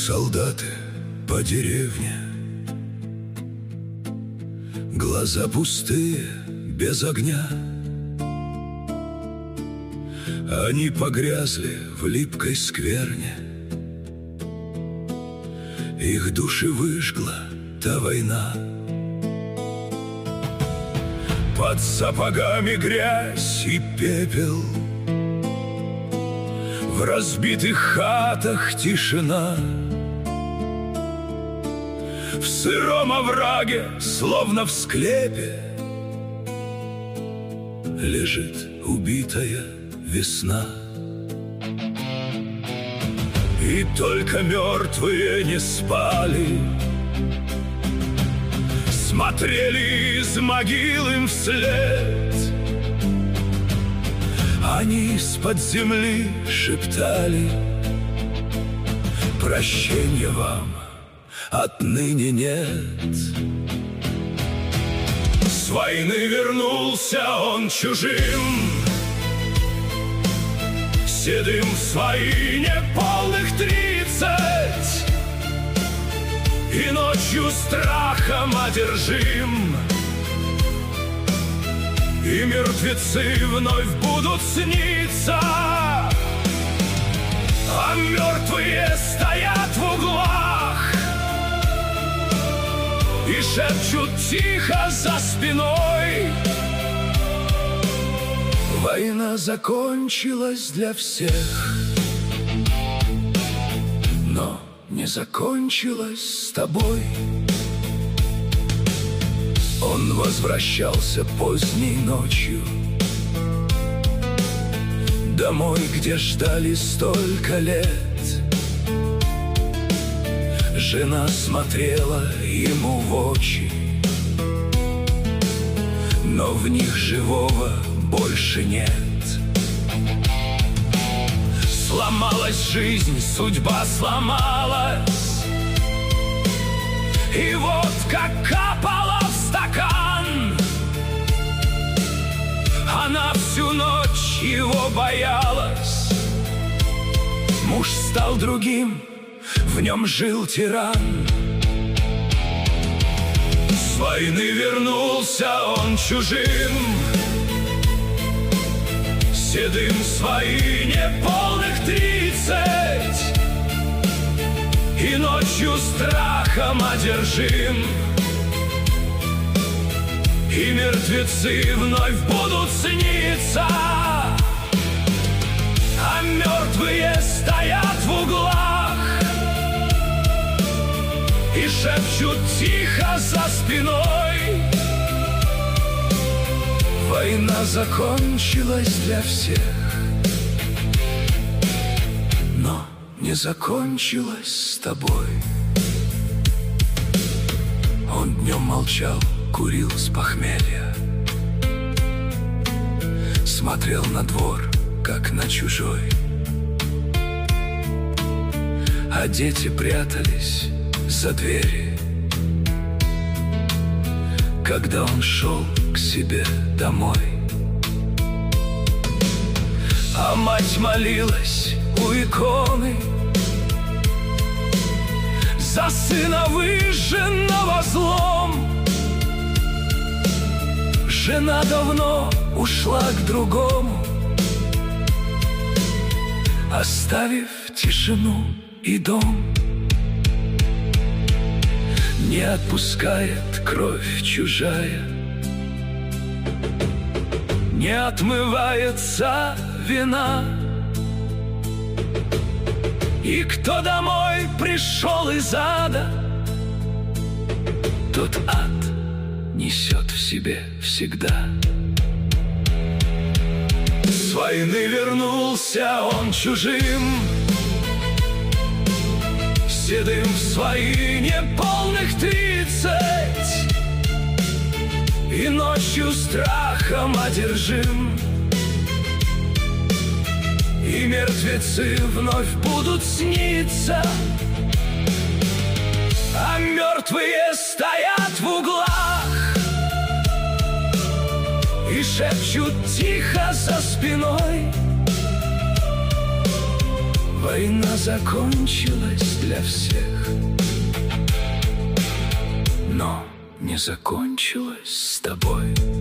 Солдаты по деревне, глаза пустые, без огня. Они погрязли в липкой скверне, их души выжгла та война. Под сапогами грязь и пепел, в разбитых хатах тишина. В сыром овраге, словно в склепе, лежит убитая весна. И только мертвые не спали, смотрели из могил им вслед. Они из-под земли шептали: прощения вам отныне нет. С войны вернулся он чужим, седым в свои неполных 30, и ночью страхом одержим. И мертвецы вновь будут сниться, а мертвые стоят в углах и шепчут тихо за спиной: война закончилась для всех, но не закончилась с тобой. Он возвращался поздней ночью домой, где ждали столько лет. Жена смотрела ему в очи, но в них живого больше нет. Сломалась жизнь, судьба сломалась, и вот как капала в стакан. Она всю ночь его боялась. Муж стал другим, в нем жил тиран. С войны вернулся он чужим, седым в свои неполных 30, и ночью страхом одержим. И мертвецы вновь будут сниться, а мертвые стоят в углах и шепчут тихо за спиной: война закончилась для всех, но не закончилась с тобой. Он днем молчал, курил с похмелья, смотрел на двор, как на чужой. А дети прятались за двери, когда он шел к себе домой. А мать молилась у иконы за сына, выжженного злом. Жена давно ушла к другому, оставив тишину и дом. Не отпускает кровь чужая, не отмывается вина. И кто домой пришел из ада, тот ад несет в себе всегда. С войны вернулся он чужим, седым в свои неполных 30, и ночью страхом одержим. И мертвецы вновь будут сниться, а мертвые стоят в углах и шепчут тихо за спиной: война закончилась для всех. Но не закончилось с тобой.